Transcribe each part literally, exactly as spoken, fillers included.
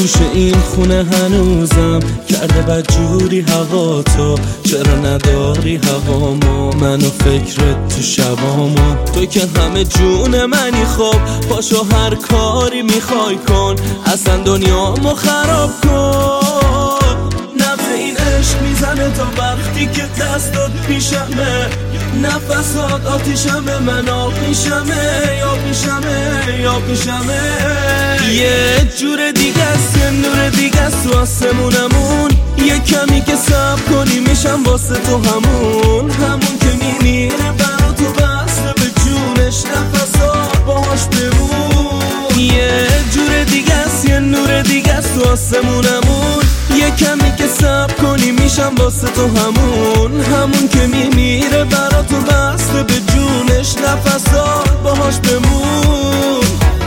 گوش این خونه هنوزم کرده بدجوری هوا تو، چرا نداری هوامو منو فکرت تو شبامو. تو که همه جون منی، خب پاشو هر کاری میخوای کن، اصلا دنیامو خراب کن. نبض این عشق میزنه تا وقتی که دستات پیشمه، نفسات آتیشمه، من آب میشمه یا میشمه یا میشمه. یه جور دیگه است، یه نور دیگه است تو آسمونمون، یه کمی که صبر کنی میشم واسه تو همون، همون که میمیره برا تو بسته به جونش، نفسات باهاش بمون. یه جور دیگه است، یه نور دیگه است تو آسمونمون، یه کمی که صبر کنی میشم واسه تو همون، همون که میمیره برا تو بسته به جونش، نفسات باهاش بمون.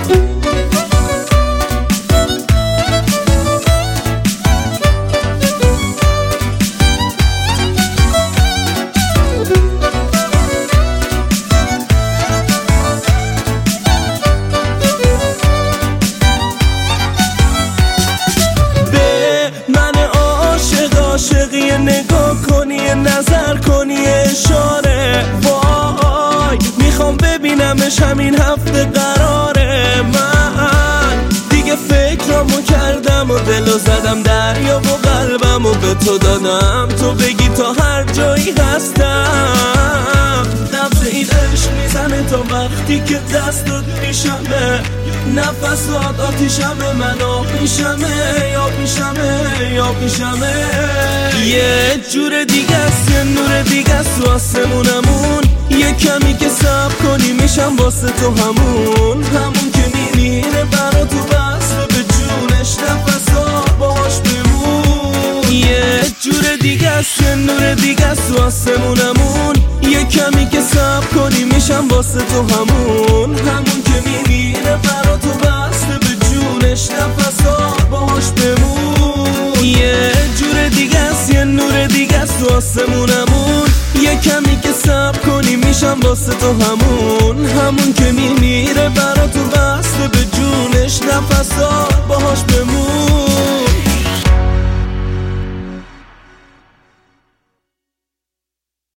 عاشقی نگاه کنی، نظر کنی، اشاره وای میخوام ببینمش همین هفته قراره. من دیگه فکرامو کردم و دلو زدم دریا و قلبمو به تو دادم، تو بگی تا هر جایی هستم. نبض این عشق میزنه تا وقتی که دستات میشمه، نفسات آتیشمه، من آب میشمه یا میشمه یا میشمه. یه جور دیگه است، یه نور دیگه است تو آسمونمون، یه کمی که صبر کنی میشم واسه تو همون، همون که میمیره برا تو بسته به جونش، نفسات باهاش بمون. یه جور دیگه است، یه نور دیگه است تو آسمونمون، یه کمی که صبر کنی میشم واسه تو همون، همون که میمیره برا تو بسته به جونش، نفسات باهاش بمون. یه جور دیگه است، یه نور دیگه است تو آسمونمون، یه کمی که صبر کنی میشم واسه تو همون، همون که میمیره برا تو بسته به جونش، نفسات باهاش بمون.